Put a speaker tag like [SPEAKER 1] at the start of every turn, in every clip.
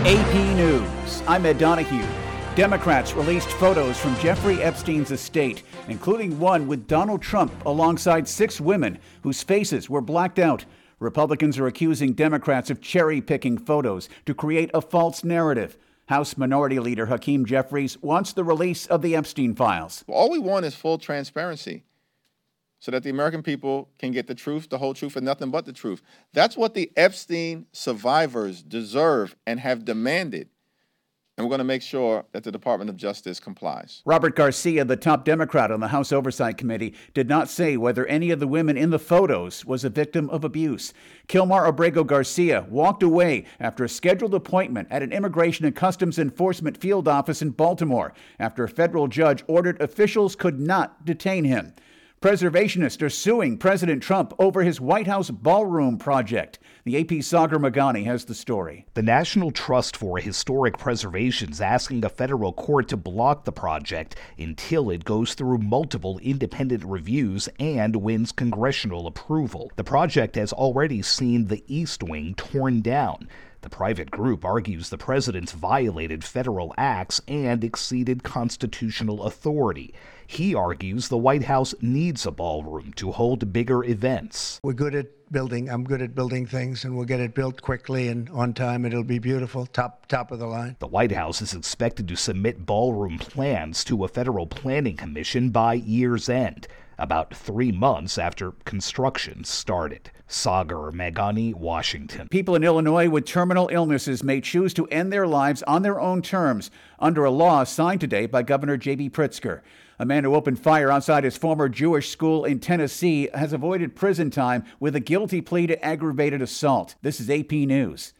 [SPEAKER 1] AP News. I'm Ed Donahue. Democrats released photos from Jeffrey Epstein's estate, including one with Donald Trump alongside 6 women whose faces were blacked out. Republicans are accusing Democrats of cherry-picking photos to create a false narrative. House Minority Leader Hakeem Jeffries wants the release of the Epstein files.
[SPEAKER 2] All we want is full transparency so that the American people can get the truth, the whole truth, and nothing but the truth. That's what the Epstein survivors deserve and have demanded. And we're going to make sure that the Department of Justice complies.
[SPEAKER 1] Robert Garcia, the top Democrat on the House Oversight Committee, did not say whether any of the women in the photos was a victim of abuse. Kilmar Abrego Garcia walked away after a scheduled appointment at an Immigration and Customs Enforcement field office in Baltimore after a federal judge ordered officials could not detain him. Preservationists are suing President Trump over his White House ballroom project. The AP's Sagar Magani has the story.
[SPEAKER 3] The National Trust for Historic Preservation is asking a federal court to block the project until it goes through multiple independent reviews and wins congressional approval. The project has already seen the East Wing torn down. The private group argues the president's violated federal acts and exceeded constitutional authority. He argues the White House needs a ballroom to hold bigger events.
[SPEAKER 4] We're good at building. I'm good at building things, and we'll get it built quickly and on time. It'll be beautiful, top of the line.
[SPEAKER 3] The White House is expected to submit ballroom plans to a federal planning commission by year's end, about 3 months after construction started. Sagar Magani, Washington.
[SPEAKER 1] People in Illinois with terminal illnesses may choose to end their lives on their own terms under a law signed today by Governor J.B. Pritzker. A man who opened fire outside his former Jewish school in Tennessee has avoided prison time with a guilty plea to aggravated assault. This is AP News.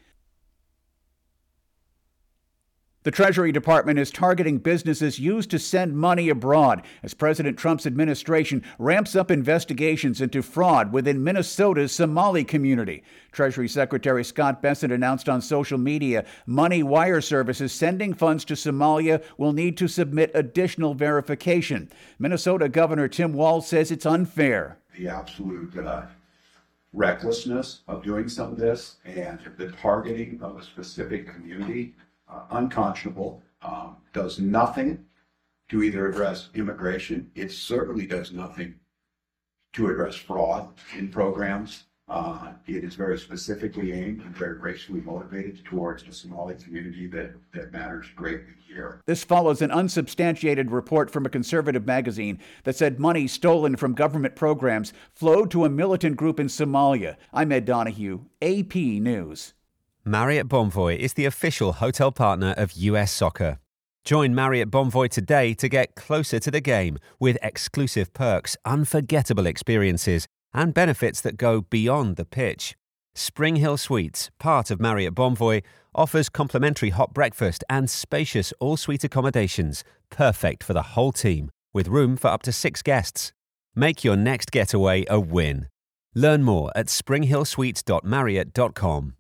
[SPEAKER 1] The Treasury Department is targeting businesses used to send money abroad as President Trump's administration ramps up investigations into fraud within Minnesota's Somali community. Treasury Secretary Scott Bessent announced on social media money wire services sending funds to Somalia will need to submit additional verification. Minnesota Governor Tim Walz says it's unfair.
[SPEAKER 5] The absolute recklessness of doing some of this and the targeting of a specific community, unconscionable, does nothing to either address immigration. It certainly does nothing to address fraud in programs. It is very specifically aimed and very racially motivated towards the Somali community that matters greatly here.
[SPEAKER 1] This follows an unsubstantiated report from a conservative magazine that said money stolen from government programs flowed to a militant group in Somalia. I'm Ed Donahue, AP News.
[SPEAKER 6] Marriott Bonvoy is the official hotel partner of US Soccer. Join Marriott Bonvoy today to get closer to the game with exclusive perks, unforgettable experiences, and benefits that go beyond the pitch. Spring Hill Suites, part of Marriott Bonvoy, offers complimentary hot breakfast and spacious all-suite accommodations, perfect for the whole team, with room for up to 6 guests. Make your next getaway a win. Learn more at springhillsuites.marriott.com.